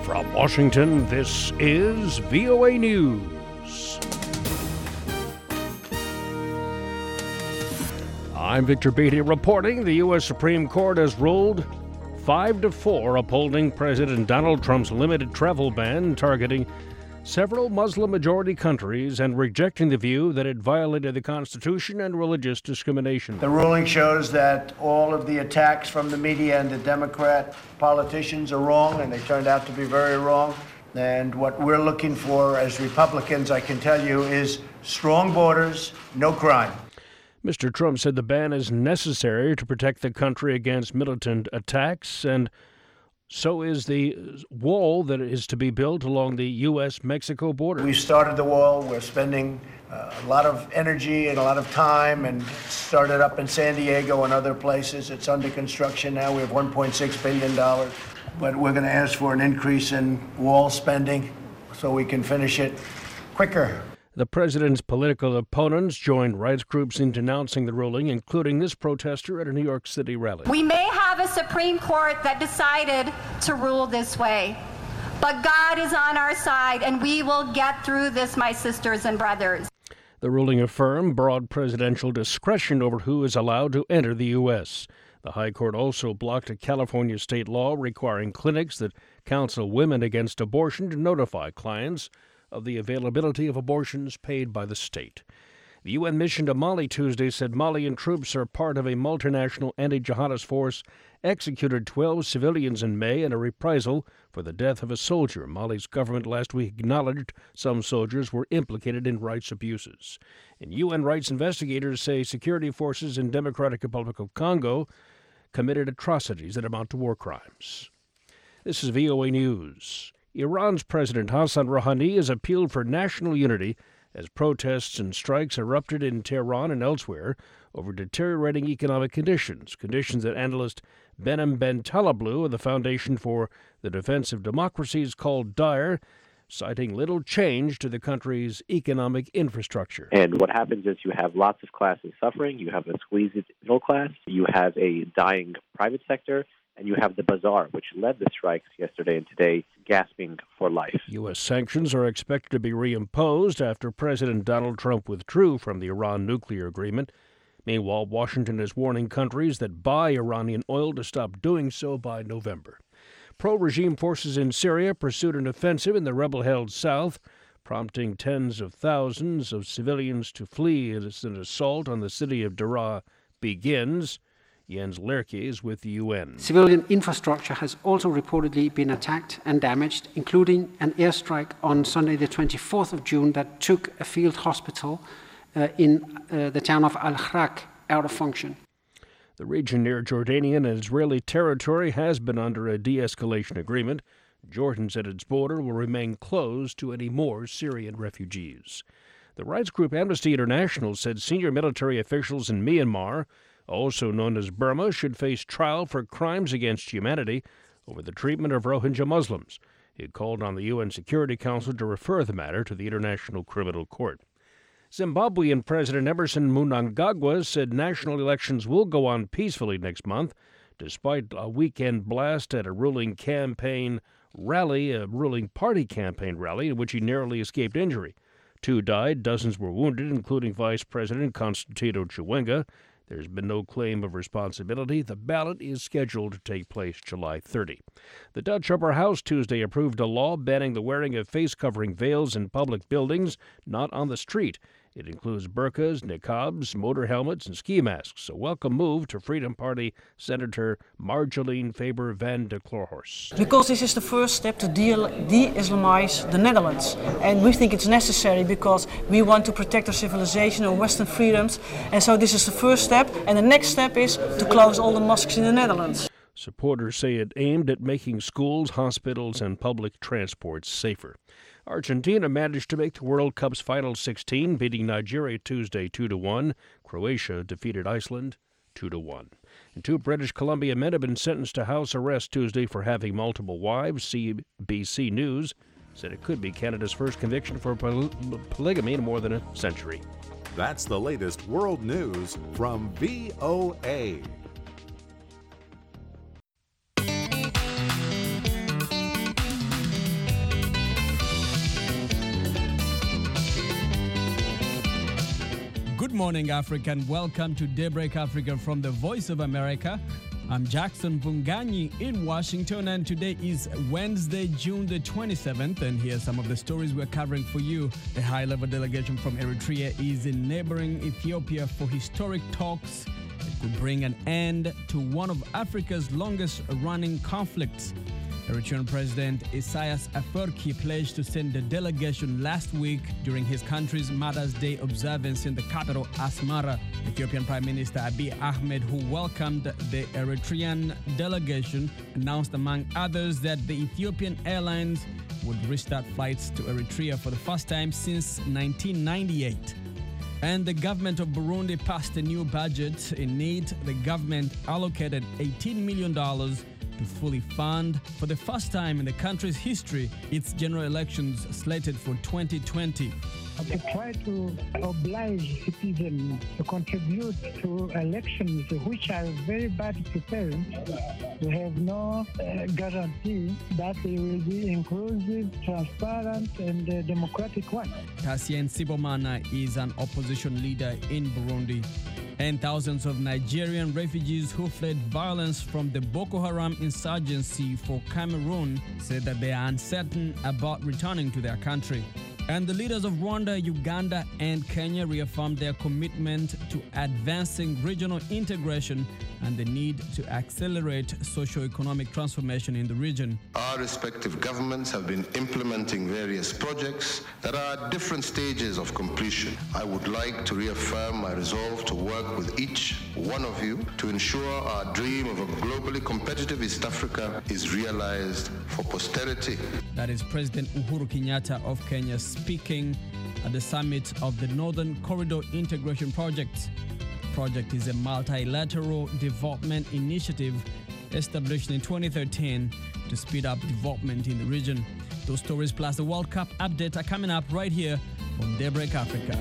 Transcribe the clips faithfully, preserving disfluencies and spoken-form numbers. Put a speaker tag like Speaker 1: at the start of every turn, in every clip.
Speaker 1: From Washington, this is V O A News. I'm Victor Beatty reporting the U S Supreme Court has ruled five to four upholding President Donald Trump's limited travel ban targeting several Muslim-majority countries and rejecting the view that it violated the Constitution and religious discrimination.
Speaker 2: The ruling shows that all of the attacks from the media and the Democrat politicians are wrong, and they turned out to be very wrong. And what we're looking for as Republicans, I can tell you, is strong borders, no crime.
Speaker 1: Mister Trump said the ban is necessary to protect the country against militant attacks, and so is the wall that is to be built along the U S Mexico border.
Speaker 2: We started the wall. We're spending uh, a lot of energy and a lot of time, and started up in San Diego and other places. It's under construction now. We have one point six billion dollars. But we're going to ask for an increase in wall spending so we can finish it quicker.
Speaker 1: The president's political opponents joined rights groups in denouncing the ruling, including this protester at a New York City rally.
Speaker 3: We may have a Supreme Court that decided to rule this way, but God is on our side, and we will get through this, my sisters and brothers.
Speaker 1: The ruling affirmed broad presidential discretion over who is allowed to enter the U S. The High Court also blocked a California state law requiring clinics that counsel women against abortion to notify clients of the availability of abortions paid by the state. The U N mission to Mali Tuesday said Malian troops are part of a multinational anti-jihadist force executed twelve civilians in May in a reprisal for the death of a soldier. Mali's government last week acknowledged some soldiers were implicated in rights abuses. And U N rights investigators say security forces in Democratic Republic of Congo committed atrocities that amount to war crimes. This is V O A News. Iran's President Hassan Rouhani has appealed for national unity as protests and strikes erupted in Tehran and elsewhere over deteriorating economic conditions, conditions that analyst Behnam Ben Taleblu of the Foundation for the Defense of Democracies called dire, citing little change to the country's economic infrastructure.
Speaker 4: And what happens is you have lots of classes suffering, you have a squeezed middle class, you have a dying private sector, and you have the bazaar, which led the strikes yesterday and today, gasping for life.
Speaker 1: U S sanctions are expected to be reimposed after President Donald Trump withdrew from the Iran nuclear agreement. Meanwhile, Washington is warning countries that buy Iranian oil to stop doing so by November. Pro-regime forces in Syria pursued an offensive in the rebel-held south, prompting tens of thousands of civilians to flee as an assault on the city of Daraa begins. Jens Lerke is with the U N.
Speaker 5: Civilian infrastructure has also reportedly been attacked and damaged, including an airstrike on Sunday the twenty-fourth of June that took a field hospital uh, in uh, the town of Al-Khrak out of function.
Speaker 1: The region near Jordanian and Israeli territory has been under a de-escalation agreement. Jordan said its border will remain closed to any more Syrian refugees. The rights group Amnesty International said senior military officials in Myanmar, also known as Burma, should face trial for crimes against humanity over the treatment of Rohingya Muslims. It called on the U N Security Council to refer the matter to the International Criminal Court. Zimbabwean President Emerson Mnangagwa said national elections will go on peacefully next month, despite a weekend blast at a ruling campaign rally, a ruling party campaign rally, in which he narrowly escaped injury. Two died, dozens were wounded, including Vice President Constantino Chiwenga. There's been no claim of responsibility. The ballot is scheduled to take place July thirtieth. The Dutch Upper House Tuesday approved a law banning the wearing of face-covering veils in public buildings, not on the street. It includes burqas, niqabs, motor helmets, and ski masks. A welcome move to Freedom Party Senator Marjolein Faber van der Kloorhorst.
Speaker 6: Because this is the first step to de-Islamize the Netherlands. And we think it's necessary because we want to protect our civilization and Western freedoms. And so this is the first step. And the next step is to close all the mosques in the Netherlands.
Speaker 1: Supporters say it aimed at making schools, hospitals, and public transport safer. Argentina managed to make the World Cup's final sixteen, beating Nigeria Tuesday two to one. Croatia defeated Iceland two to one. And two British Columbia men have been sentenced to house arrest Tuesday for having multiple wives. C B C News said it could be Canada's first conviction for poly- polygamy in more than a century.
Speaker 7: That's the latest world news from V O A.
Speaker 8: morning, Africa, and welcome to Daybreak Africa from the Voice of America. I'm Jackson Vunganyi in Washington, and today is Wednesday, June the twenty-seventh, and here are some of the stories we're covering for you. A high-level delegation from Eritrea is in neighboring Ethiopia for historic talks that could bring an end to one of Africa's longest-running conflicts. Eritrean President Isaias Afwerki pledged to send a delegation last week during his country's Mother's Day observance in the capital, Asmara. Ethiopian Prime Minister Abiy Ahmed, who welcomed the Eritrean delegation, announced, among others, that the Ethiopian Airlines would restart flights to Eritrea for the first time since nineteen ninety-eight. And the government of Burundi passed a new budget. In it, the government allocated eighteen million dollars to fully fund, for the first time in the country's history, its general elections slated for twenty twenty.
Speaker 9: To try to oblige citizens to contribute to elections which are very bad prepared, we have no uh, guarantee that they will be inclusive, transparent, and uh, democratic one.
Speaker 8: Cassien Sibomana is an opposition leader in Burundi. And thousands of Nigerian refugees who fled violence from the Boko Haram insurgency for Cameroon said that they are uncertain about returning to their country. And the leaders of Rwanda, Uganda, and Kenya reaffirmed their commitment to advancing regional integration and the need to accelerate socio-economic transformation in the region.
Speaker 10: Our respective governments have been implementing various projects that are at different stages of completion. I would like to reaffirm my resolve to work with each one of you to ensure our dream of a globally competitive East Africa is realized for posterity.
Speaker 8: That is President Uhuru Kenyatta of Kenya speaking at the summit of the Northern Corridor Integration Project. The project is a multilateral development initiative established in twenty thirteen to speed up development in the region. Those stories plus the World Cup update are coming up right here on Daybreak Africa.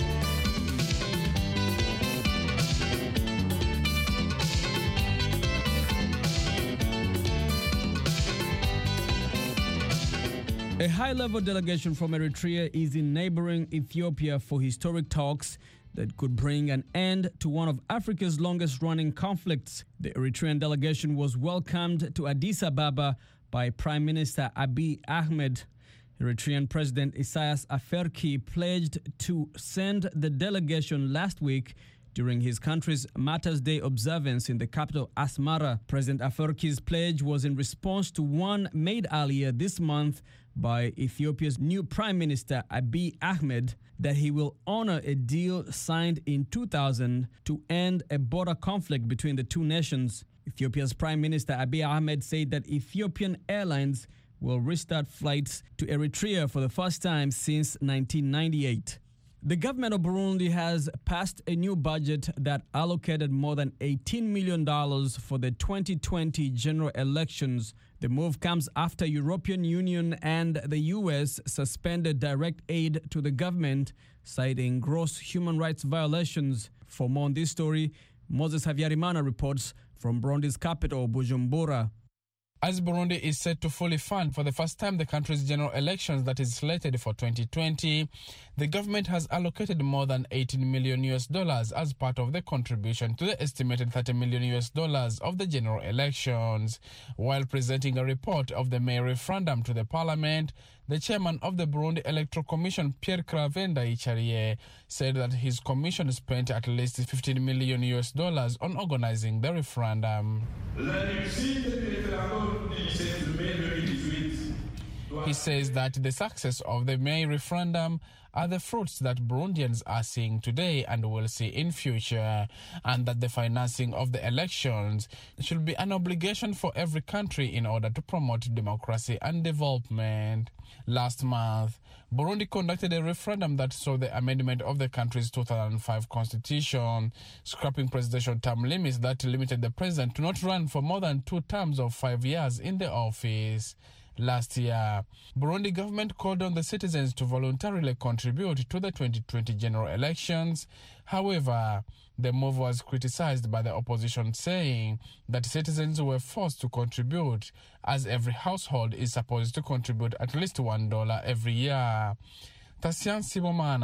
Speaker 8: A high-level delegation from Eritrea is in neighboring Ethiopia for historic talks that could bring an end to one of Africa's longest-running conflicts. The Eritrean delegation was welcomed to Addis Ababa by Prime Minister Abiy Ahmed. Eritrean President Isaias Afwerki pledged to send the delegation last week during his country's Mother's Day observance in the capital, Asmara. President Afwerki's pledge was in response to one made earlier this month by Ethiopia's new Prime Minister Abiy Ahmed that he will honor a deal signed in two thousand to end a border conflict between the two nations. Ethiopia's Prime Minister Abiy Ahmed said that Ethiopian Airlines will restart flights to Eritrea for the first time since nineteen ninety-eight. The government of Burundi has passed a new budget that allocated more than eighteen million dollars for the twenty twenty general elections. The move comes after European Union and the U S suspended direct aid to the government, citing gross human rights violations. For more on this story, Moses Havyarimana reports from Burundi's capital, Bujumbura.
Speaker 11: As Burundi is set to fully fund for the first time the country's general elections that is slated for twenty twenty, the government has allocated more than eighteen million U S dollars as part of the contribution to the estimated thirty million U S dollars of the general elections. While presenting a report of the May referendum to the parliament, the chairman of the Burundi Electoral Commission, Pierre Claver Ndayicariye, said that his commission spent at least fifteen million U S dollars on organizing the referendum. He says that the success of the May referendum are the fruits that Burundians are seeing today and will see in future, and that the financing of the elections should be an obligation for every country in order to promote democracy and development. Last month, Burundi conducted a referendum that saw the amendment of the country's two thousand five constitution, scrapping presidential term limits that limited the president to not run for more than two terms of five years in the office. Last year, Burundi government called on the citizens to voluntarily contribute to the twenty twenty general elections. However, the move was criticized by the opposition, saying that citizens were forced to contribute, as every household is supposed to contribute at least one dollar every year. Cassien Sibomana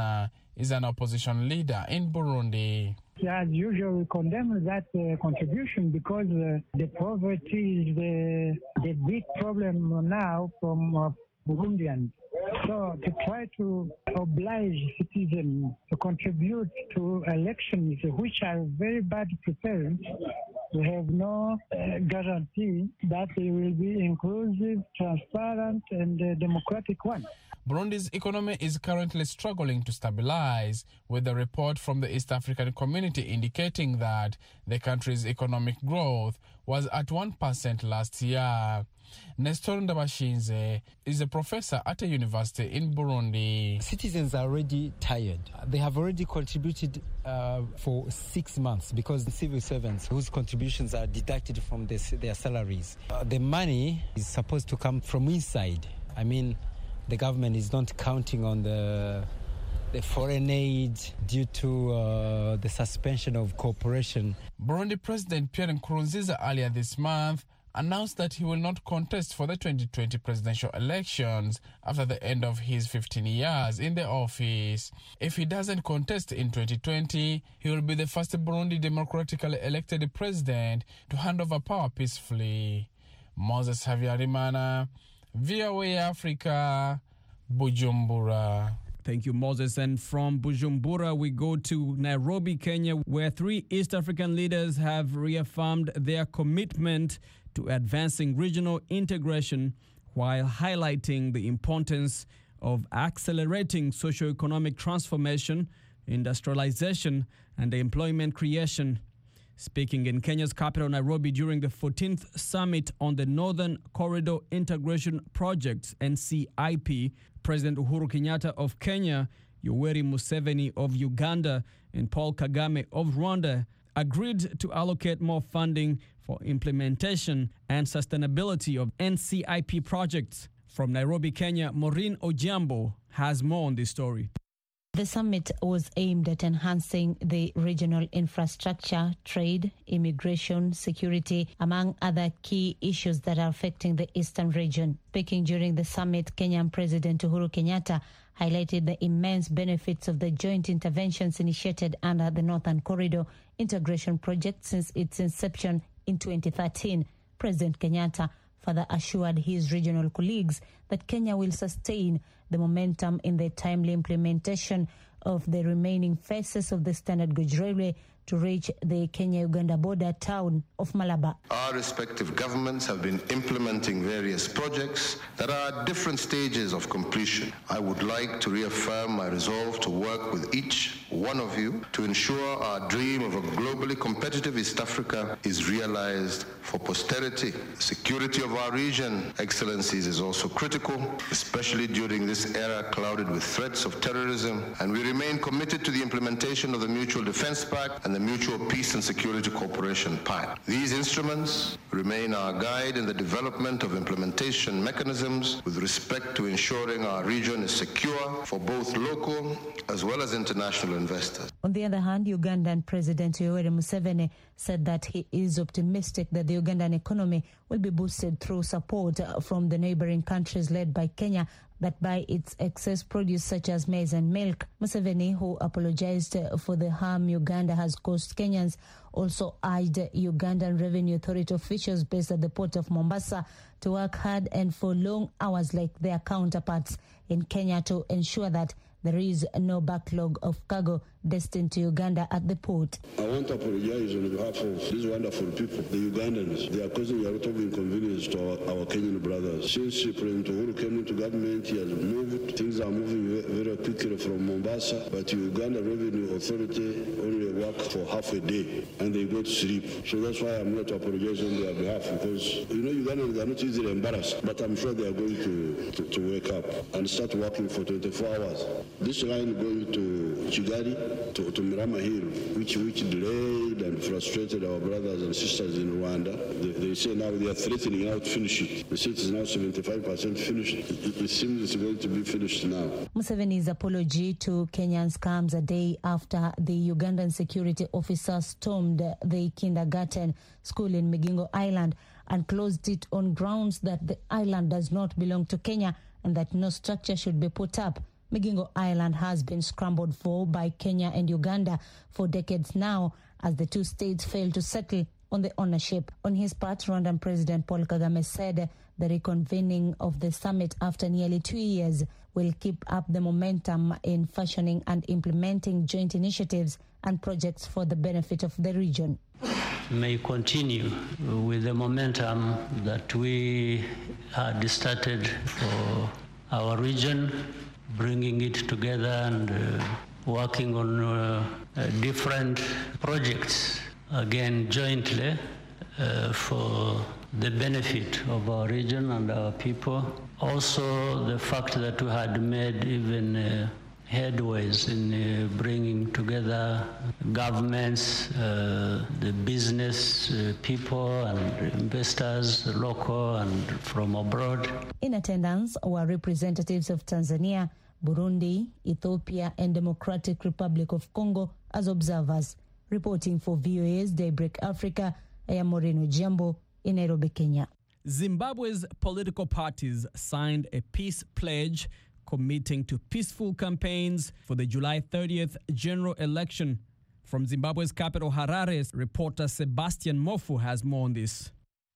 Speaker 11: is an opposition leader in Burundi.
Speaker 9: As usual, we condemn that uh, contribution because uh, the poverty is the, the big problem now from uh, Burundians. So to try to oblige citizens to contribute to elections which are very bad prepared, we have no uh, guarantee that they will be inclusive, transparent, and uh, democratic one.
Speaker 11: Burundi's economy is currently struggling to stabilize, with a report from the East African Community indicating that the country's economic growth was at one percent last year. Nestor Ndabashinze is a professor at a university in Burundi.
Speaker 12: Citizens are already tired. They have already contributed uh, for six months because the civil servants whose contributions are deducted from this, their salaries. Uh, the money is supposed to come from inside. I mean, the government is not counting on the the foreign aid due to uh, the suspension of cooperation.
Speaker 11: Burundi President Pierre Nkurunziza earlier this month announced that he will not contest for the twenty twenty presidential elections after the end of his fifteen years in the office. If he doesn't contest in twenty twenty, he will be the first Burundi democratically elected president to hand over power peacefully. Moses Havyarimana, V O A Africa, Bujumbura.
Speaker 8: Thank you, Moses. And from Bujumbura, we go to Nairobi, Kenya, where three East African leaders have reaffirmed their commitment to advancing regional integration while highlighting the importance of accelerating socio-economic transformation, industrialization, and employment creation. Speaking in Kenya's capital, Nairobi, during the fourteenth Summit on the Northern Corridor Integration Projects, N C I P, President Uhuru Kenyatta of Kenya, Yoweri Museveni of Uganda, and Paul Kagame of Rwanda agreed to allocate more funding for implementation and sustainability of N C I P projects. From Nairobi, Kenya, Maureen Ojiambo has more on this story.
Speaker 13: The summit was aimed at enhancing the regional infrastructure, trade, immigration, security, among other key issues that are affecting the eastern region. Speaking during the summit, Kenyan President Uhuru Kenyatta highlighted the immense benefits of the joint interventions initiated under the Northern Corridor Integration Project since its inception in twenty thirteen. President Kenyatta further assured his regional colleagues that Kenya will sustain the momentum in the timely implementation of the remaining phases of the Standard Gauge Railway to reach the Kenya-Uganda border town of Malaba.
Speaker 10: Our respective governments have been implementing various projects that are at different stages of completion. I would like to reaffirm my resolve to work with each one of you to ensure our dream of a globally competitive East Africa is realized for posterity. The security of our region, Excellencies, is also critical, especially during this era clouded with threats of terrorism, and we remain committed to the implementation of the Mutual Defense Pact and the Mutual Peace and Security Cooperation Pact. These instruments remain our guide in the development of implementation mechanisms with respect to ensuring our region is secure for both local as well as international investors.
Speaker 13: On the other hand, Ugandan President Yoweri Museveni said that he is optimistic that the Ugandan economy will be boosted through support from the neighboring countries led by Kenya that buy its excess produce such as maize and milk. Museveni, who apologized for the harm Uganda has caused Kenyans, also urged Ugandan Revenue Authority officials based at the port of Mombasa to work hard and for long hours like their counterparts in Kenya to ensure that there is no backlog of cargo destined to Uganda at the port.
Speaker 14: I want to apologize on behalf of these wonderful people, the Ugandans. They are causing a lot of inconvenience to our, our Kenyan brothers. Since President Uhuru came into government, he has moved. Things are moving very quickly from Mombasa, but the Uganda Revenue Authority only work for half a day and they go to sleep. So that's why I'm not to apologize on their behalf, because, you know, Ugandans are not easily embarrassed, but I'm sure they are going to, to, to wake up and start working for twenty-four hours. This line going to Kigali, to, to Mirama Hill, which, which delayed and frustrated our brothers and sisters in Rwanda. They, they say now they are threatening now to finish it. They say it is now seventy-five percent finished. It, it seems it's going to be finished now.
Speaker 13: Museveni's apology to Kenyans comes a day after the Ugandan security officer stormed the kindergarten school in Migingo Island and closed it on grounds that the island does not belong to Kenya and that no structure should be put up. Migingo Island has been scrambled for by Kenya and Uganda for decades now, as the two states failed to settle on the ownership. On his part, Rwandan President Paul Kagame said the reconvening of the summit after nearly two years will keep up the momentum in fashioning and implementing joint initiatives and projects for the benefit of the region.
Speaker 15: May continue with the momentum that we had started for our region, bringing it together and uh, working on uh, uh, different projects, again jointly, uh, for the benefit of our region and our people. Also, the fact that we had made even uh, headways in uh, bringing together governments, uh, the business uh, people and investors, local and from abroad.
Speaker 13: In attendance were representatives of Tanzania, Burundi, Ethiopia, and Democratic Republic of Congo as observers. Reporting for V O A's Daybreak Africa, I am Moreno Jambo in Nairobi, Kenya.
Speaker 8: Zimbabwe's political parties signed a peace pledge committing to peaceful campaigns for the July thirtieth general election. From Zimbabwe's capital, Harare, reporter Sebastian Mofu has more on this.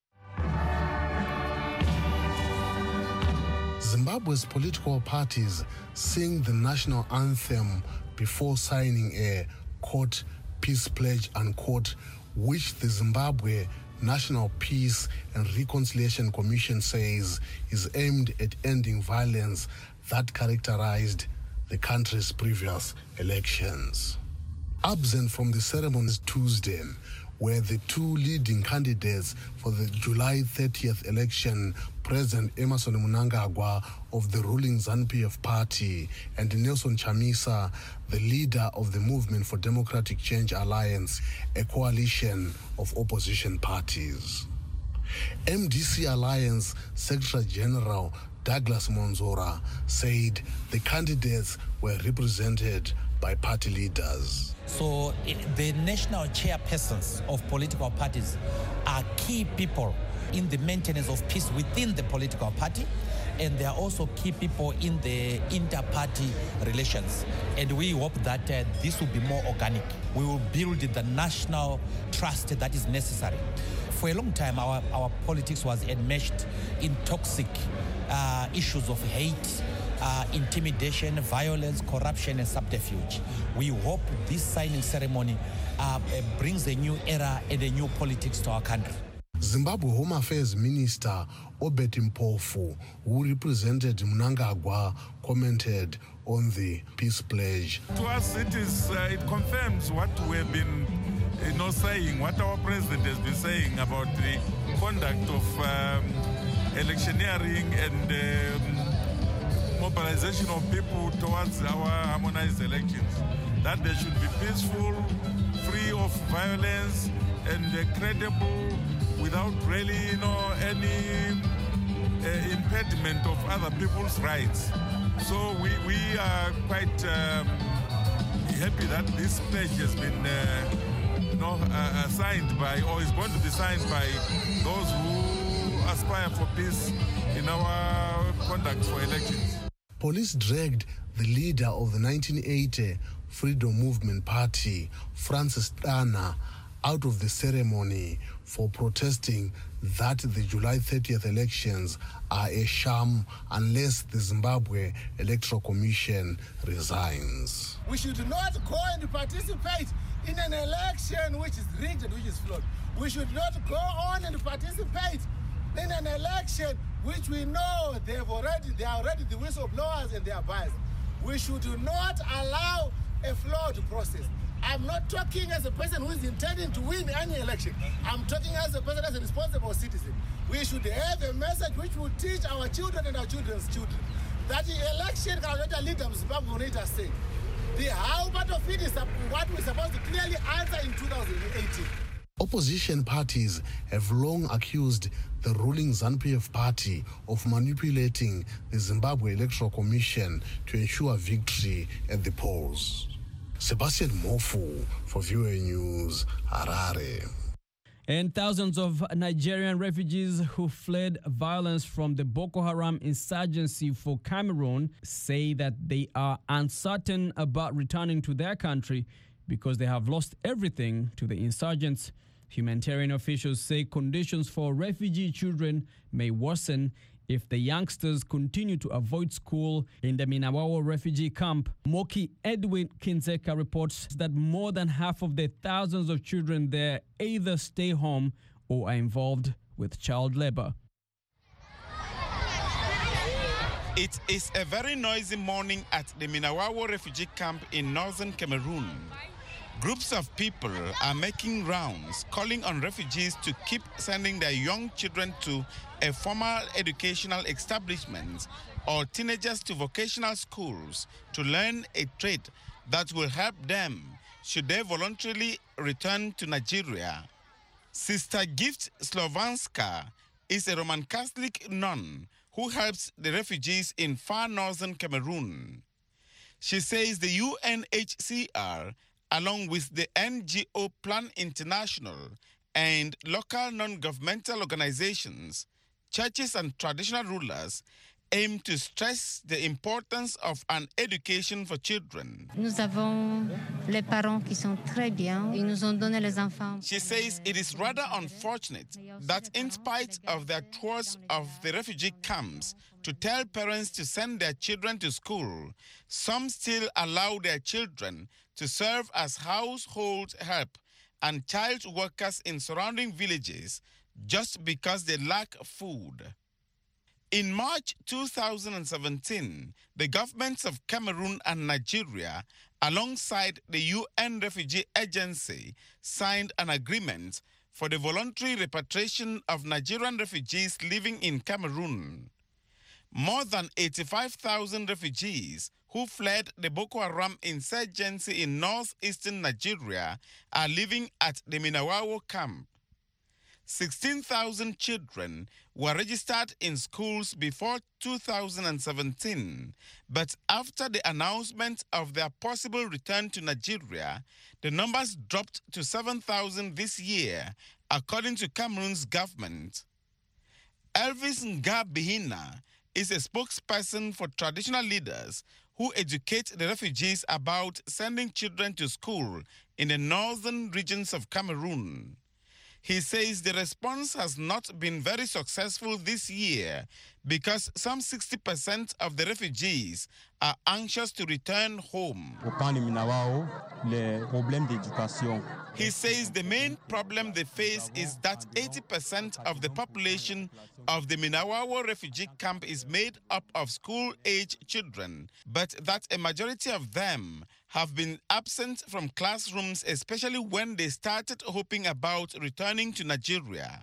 Speaker 16: Zimbabwe's political parties sing the national anthem before signing a, quote, peace pledge, unquote, which the Zimbabwe National Peace and Reconciliation Commission says is aimed at ending violence that characterized the country's previous elections. Absent from the ceremonies Tuesday were the two leading candidates for the July thirtieth election, President Emmerson Mnangagwa of the ruling ZANU-P F party and Nelson Chamisa, the leader of the Movement for Democratic Change Alliance, a coalition of opposition parties. M D C Alliance Secretary General Douglas Monzora said the candidates were represented by party leaders.
Speaker 17: So the national chairpersons of political parties are key people in the maintenance of peace within the political party, and they are also key people in the inter-party relations. And we hope that uh, this will be more organic. We will build the national trust that is necessary. For a long time, our, our politics was enmeshed in toxic uh, issues of hate, uh, intimidation, violence, corruption, and subterfuge. We hope this signing ceremony uh, brings a new era and a new politics to our country.
Speaker 16: Zimbabwe Home Affairs Minister Obed Mpofu, who represented Mnangagwa, commented on the peace pledge.
Speaker 18: To us, it is uh, it confirms what we have been you know, saying, what our president has been saying about the conduct of um, electioneering and um, mobilization of people towards our harmonized elections. That they should be peaceful, free of violence, and uh, credible, without really, you know, any uh, impediment of other people's rights. So we, we are quite um, happy that this pledge has been uh, you know, uh, signed by, or is going to be signed by those who aspire for peace in our conduct for elections.
Speaker 16: Police dragged the leader of the nineteen eighty Freedom Movement Party, Francis Dana, out of the ceremony for protesting that the July thirtieth elections are a sham unless the Zimbabwe Electoral Commission resigns.
Speaker 19: We should not go and participate in an election which is rigged, which is flawed. We should not go on and participate in an election which we know they have already, they are already the whistleblowers and they are biased. We should not allow a flawed process. I'm not talking as a person who is intending to win any election. I'm talking as a person, as a responsible citizen. We should have a message which will teach our children and our children's children that the election cannot lead them Zimbabwe to say. The how part of it is what we're supposed to clearly answer in two thousand eighteen.
Speaker 16: Opposition parties have long accused the ruling ZANU-P F party of manipulating the Zimbabwe Electoral Commission to ensure victory at the polls. Sebastian Mofu for V O A News, Harare.
Speaker 8: And thousands of Nigerian refugees who fled violence from the Boko Haram insurgency for Cameroon say that they are uncertain about returning to their country because they have lost everything to the insurgents. Humanitarian officials say conditions for refugee children may worsen if the youngsters continue to avoid school in the Minawawo refugee camp. Moki Edwin Kinzeka reports that more than half of the thousands of children there either stay home or are involved with child labor.
Speaker 20: It is a very noisy morning at the Minawawo refugee camp in northern Cameroon. Groups of people are making rounds, calling on refugees to keep sending their young children to a formal educational establishment or teenagers to vocational schools to learn a trade that will help them should they voluntarily return to Nigeria. Sister Gift Slovanska is a Roman Catholic nun who helps the refugees in far northern Cameroon. She says the U N H C R, along with the N G O Plan International and local non-governmental organizations, churches and traditional rulers aim to stress the importance of an education for children.
Speaker 21: Nous avons les parents qui sont très bien. Ils nous ont donné les enfants.
Speaker 20: She says it is rather unfortunate that in spite of their tours of the refugee camps to tell parents to send their children to school, some still allow their children to serve as household help and child workers in surrounding villages just because they lack food. In March two thousand seventeen, the governments of Cameroon and Nigeria, alongside the U N Refugee Agency, signed an agreement for the voluntary repatriation of Nigerian refugees living in Cameroon. More than eighty-five thousand refugees who fled the Boko Haram insurgency in northeastern Nigeria are living at the Minawawo camp. sixteen thousand children were registered in schools before two thousand seventeen, but after the announcement of their possible return to Nigeria, the numbers dropped to seven thousand this year, according to Cameroon's government. Elvis Ngabihina is a spokesperson for traditional leaders who educate the refugees about sending children to school in the northern regions of Cameroon. He says the response has not been very successful this year because some sixty percent of the refugees are anxious to return home. He says the main problem they face is that eighty percent of the population of the Minawawo refugee camp is made up of school-age children, but that a majority of them have been absent from classrooms, especially when they started hoping about returning to Nigeria.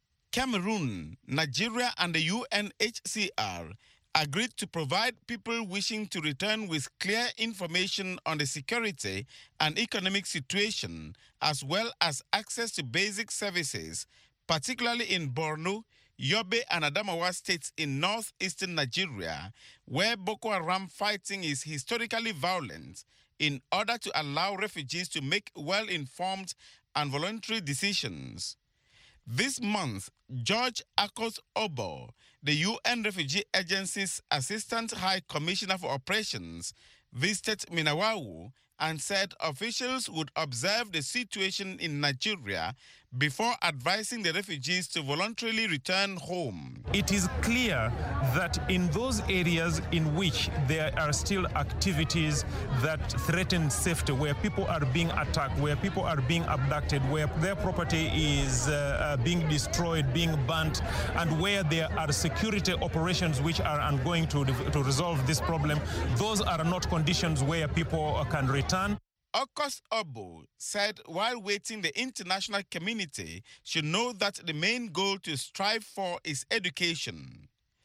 Speaker 20: Cameroon, Nigeria, and the U N H C R agreed to provide people wishing to return with clear information on the security and economic situation, as well as access to basic services, particularly in Borno, Yobe, and Adamawa states in northeastern Nigeria, where Boko Haram fighting is historically violent, in order to allow refugees to make well-informed and voluntary decisions. This month, George Akos Obo, the U N Refugee Agency's Assistant High Commissioner for Operations, visited Minawawo and said officials would observe the situation in Nigeria before advising the refugees to voluntarily return home.
Speaker 22: It is clear that in those areas in which there are still activities that threaten safety, where people are being attacked, where people are being abducted, where their property is uh, uh, being destroyed, being burnt, and where there are security operations which are ongoing to, to resolve this problem, those are not conditions where people can return.
Speaker 20: Akos Obo said while waiting, the international community should know that the main goal to strive for is education.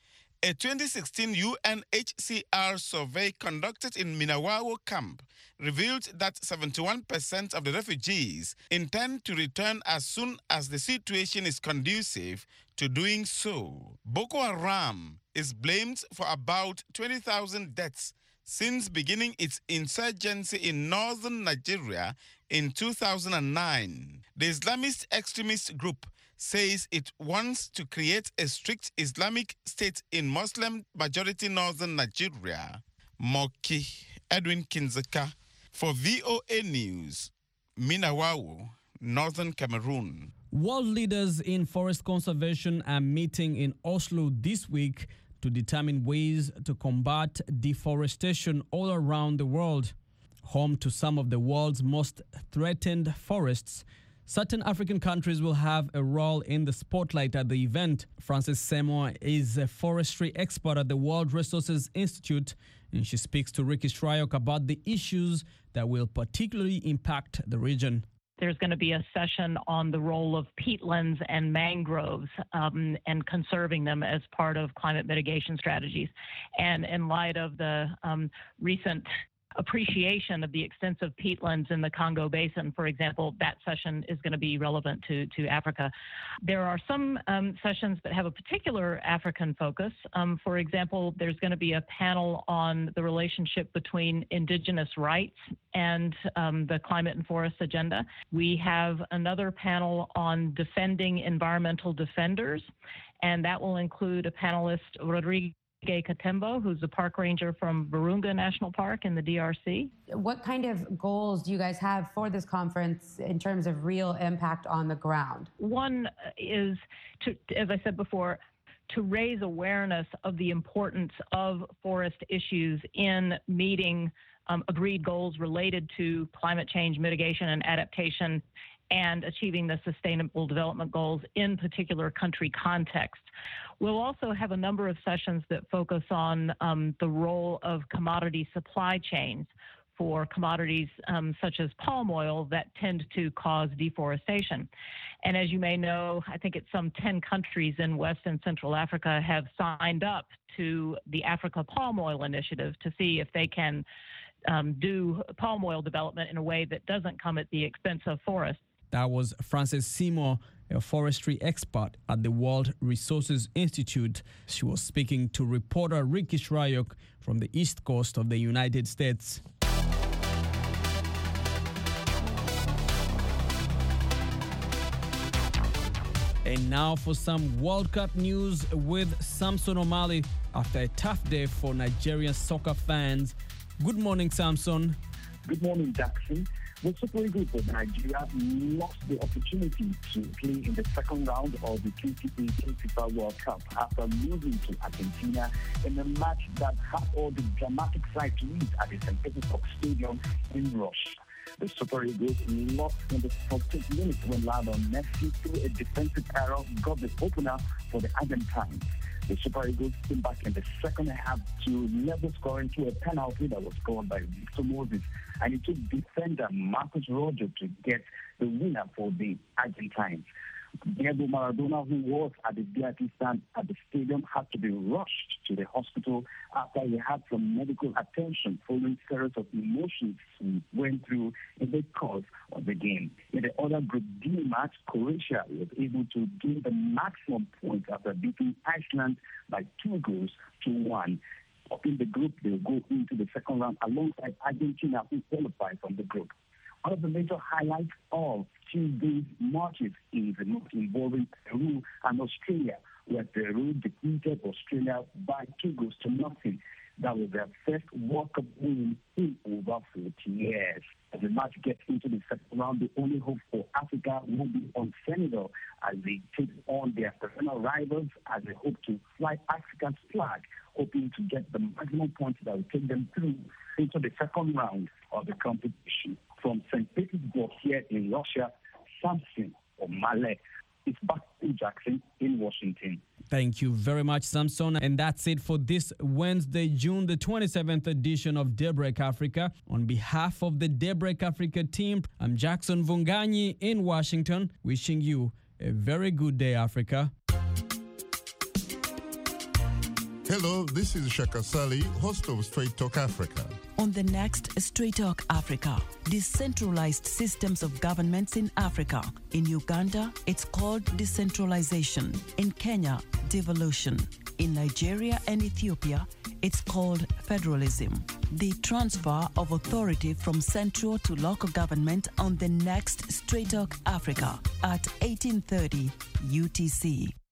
Speaker 20: A twenty sixteen U N H C R survey conducted in Minawawo camp revealed that seventy-one percent of the refugees intend to return as soon as the situation is conducive to doing so. Boko Haram is blamed for about twenty thousand deaths since beginning its insurgency in northern Nigeria in two thousand nine. The Islamist extremist group says it wants to create a strict Islamic state in Muslim-majority northern Nigeria. Moki Edwin Kinzeka for V O A News, Minawawu, Northern Cameroon.
Speaker 8: World leaders in forest conservation are meeting in Oslo this week to determine ways to combat deforestation all around the world. Home to some of the world's most threatened forests, certain African countries will have a role in the spotlight at the event. Frances Seymour is a forestry expert at the World Resources Institute, and she speaks to Ricky Shryock about the issues that will particularly impact the region.
Speaker 2: There's going to be a session on the role of peatlands and mangroves um, and conserving them as part of climate mitigation strategies. And in light of the um, recent appreciation of the extensive peatlands in the Congo Basin, for example, that session is going to be relevant to, to Africa. There are some um, sessions that have a particular African focus. Um, for example, there's going to be a panel on the relationship between indigenous rights and um, the climate and forest agenda. We have another panel on defending environmental defenders, and that will include a panelist, Rodrigo Katembo, who's a park ranger from Virunga National Park in the D R C.
Speaker 3: What kind of goals do you guys have for this conference in terms of real impact on the ground?
Speaker 2: One is, to, as I said before, to raise awareness of the importance of forest issues in meeting um, agreed goals related to climate change mitigation and adaptation and achieving the Sustainable Development Goals in particular country contexts. We'll also have a number of sessions that focus on um, the role of commodity supply chains for commodities um, such as palm oil that tend to cause deforestation. And as you may know, I think it's some ten countries in West and Central Africa have signed up to the Africa Palm Oil Initiative to see if they can um, do palm oil development in a way that doesn't come at the expense of forests.
Speaker 8: That was Frances Seymour, a forestry expert at the World Resources Institute. She was speaking to reporter Ricky Shryock from the East Coast of the United States. And now for some World Cup news with Samson Omali after a tough day for Nigerian soccer fans. Good morning, Samson.
Speaker 23: Good morning, Jackson. The Super Eagles of Nigeria lost the opportunity to play in the second round of the twenty eighteen FIFA World Cup after losing to Argentina in a match that had all the dramatic side to it at the Saint Petersburg Stadium in Russia. The Super Eagles lost in the fourteenth minute when Lionel Messi, through a defensive error, got the opener for the Argentines. The Super Eagles came back in the second half to level scoring through a penalty that was scored by Victor Moses, and it took defender Marcus Rojo to get the winner for the Argentines. Diego Maradona, who was at the V I P stand at the stadium, had to be rushed to the hospital after he had some medical attention following series of emotions he went through in the course of the game. In the other Group D match, Croatia was able to gain the maximum points after beating Iceland by two goals to one. In the group, they'll go into the second round alongside Argentina, who qualified from the group. One of the major highlights of Tuesday's matches is the match involving Peru and Australia, where Peru defeated Australia by two goals to nothing. That was their first World Cup win in over forty years. As the match gets into the second round, the only hope for Africa will be on Senegal as they take on their perennial rivals as they hope to fly Africa's flag, hoping to get the maximum points that will take them through into the second round of the competition. From Saint Petersburg here in Russia, Samson Omale. It's back to Jackson in Washington.
Speaker 8: Thank you very much, Samson. And that's it for this Wednesday, June the twenty-seventh edition of Daybreak Africa. On behalf of the Daybreak Africa team, I'm Jackson Vunganyi in Washington, wishing you a very good day, Africa.
Speaker 24: Hello, this is Shaka Sali, host of Straight Talk Africa.
Speaker 25: On the next Straight Talk Africa, decentralized systems of governments in Africa. In Uganda, it's called decentralization. In Kenya, devolution. In Nigeria and Ethiopia, it's called federalism, the transfer of authority from central to local government on the next Straight Talk Africa at eighteen thirty U T C.